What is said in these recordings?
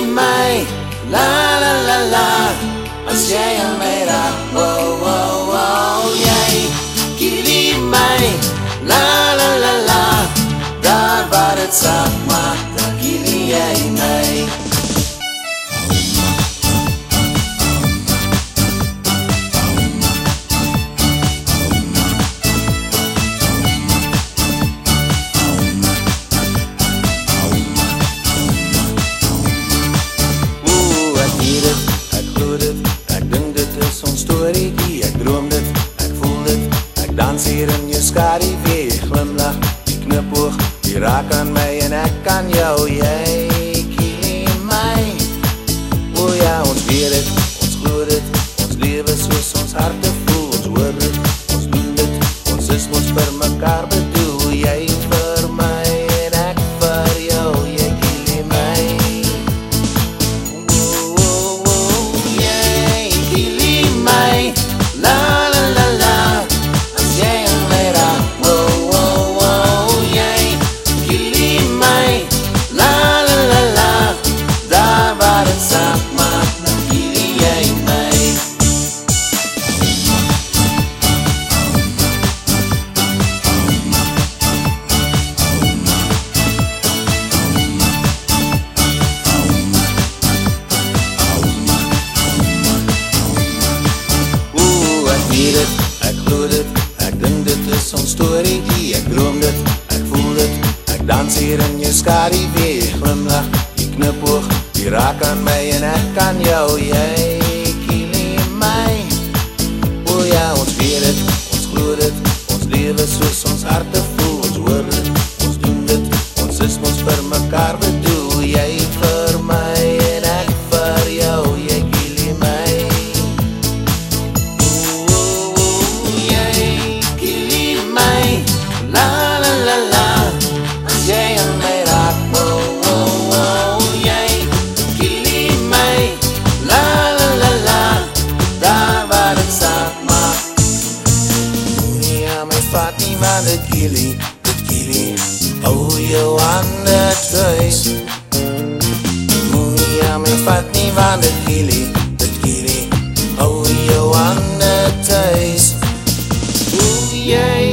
my la la la la as jy aan my raak wow wow wow jy kilie my la la la la daar waar het saak maak dan kilie jy my Dans hier in jou skadu weer, jy glimlach, jy knipoog, jy raak aan my en ek aan jou, jy kilie my. O ja, ons weet het, ons glo dit, ons lewe soos ons harte voel, ons hoor dit, ons doen dit, ons is ons vir mekaar bedoel, jy vir my en ek vir jou, jy kilie my. Jy kilie my, la la la la. Ek glo dit, ek dink dit is ons storie, ek droom dit, ek voel dit, ek dans hier in jou skadu weer, jy glimlach, jy knipoog, jy raak aan my en ek aan jou, jy kilie my. O ja, ons weet dit, ons glo dit, ons lewe soos ons harte voel, ons hoor dit, ons doen dit, ons is ons vir mekaar bedoel, jy vir my en ek vir jou, jy kilie my. La la la la, as jy aan my raak, wow wow wow, jy kilie my, la la la la, daar waar het saak maak. Moenie aan my vat nie, want dit kilie, hou jou hande thuis. Moenie aan my vat nie, want dit kilie, hou jou hande thuis. O jy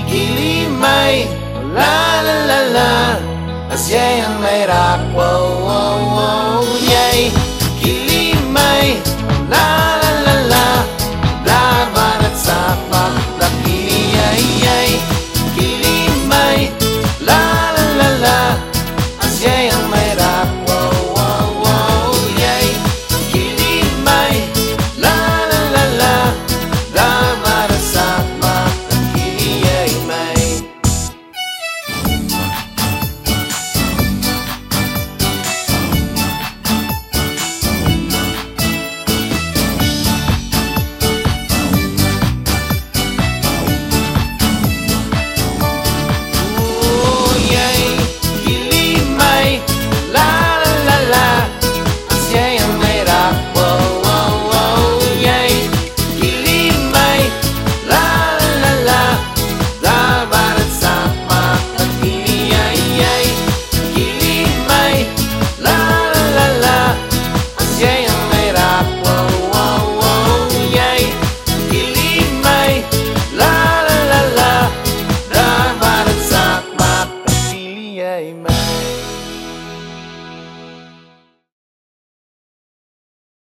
la la la la, as jy aan my raak, wow wow wow, jy kilie my, la la la la, daar waar het saak maak, dan kilie jy kilie my, la la la la, as jy aan my raak, wow wow wow, jy kilie my, la la la la, daar waar het saak maak, dan kilie jy my. Amen.